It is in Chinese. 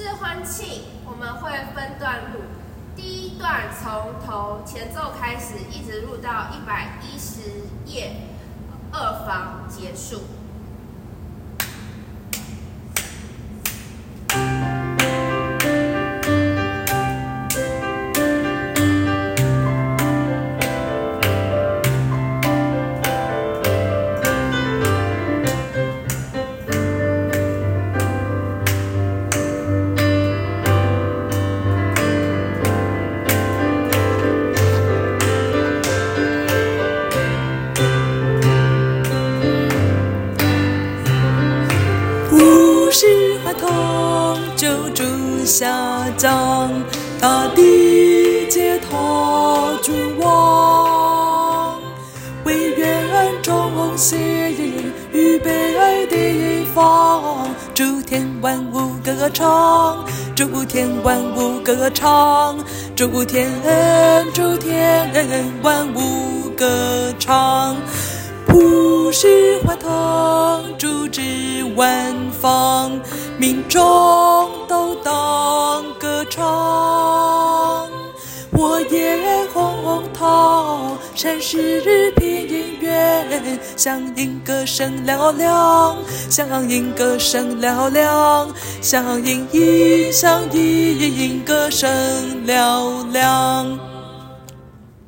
欢庆我们会分段录，第一段从头前奏开始，一直录到110页2房结束。 不是话筒就住下降，大地街头君王，为愿中写预备地方，祝天万物歌唱，祝天万物歌唱，祝天万物歌唱。不是话筒主旨万方，民众都当歌唱。我也红桃山石平音乐，响应歌声嘹亮，响应歌声嘹亮，响应歌声嘹亮。